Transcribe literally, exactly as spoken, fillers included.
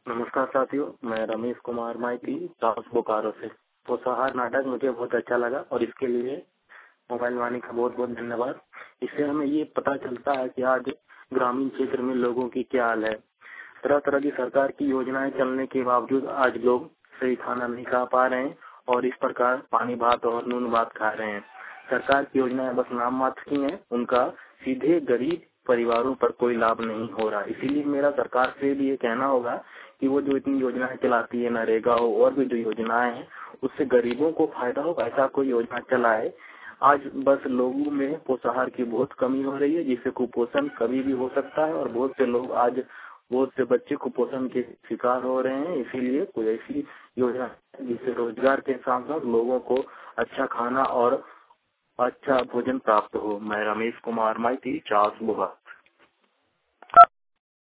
नमस्कार साथियों, मैं रमेश कुमार माइती साउथ बोकारो से। पोषाहार नाटक मुझे बहुत अच्छा लगा और इसके लिए मोबाइल वाणी का बहुत बहुत धन्यवाद। इससे हमें ये पता चलता है कि आज ग्रामीण क्षेत्र में लोगों की क्या हाल है। तरह तरह की सरकार की योजनाएं चलने के बावजूद आज लोग सही खाना नहीं खा पा रहे हैं और इस प्रकार पानी भात और नून भात खा रहे हैं। सरकार की योजनाएं बस नाम मात्र की हैं, उनका सीधे गरीब परिवारों पर कोई लाभ नहीं हो रहा। इसीलिए मेरा सरकार से भी ये कहना होगा कि वो जो इतनी योजनाएं चलाती है, नरेगा हो और भी जो योजनाएं हैं, उससे गरीबों को फायदा हो, ऐसा कोई योजना चलाए। आज बस लोगों में पोषाहार की बहुत कमी हो रही है, जिससे कुपोषण कभी भी हो सकता है और बहुत से लोग आज बहुत से बच्चे कुपोषण के शिकार हो रहे हैं। इसीलिए कोई ऐसी योजना जिससे रोजगार के साथ साथ लोगों को अच्छा खाना और अच्छा भोजन प्राप्त हो। मैं रमेश कुमार माइती, चास बुगा।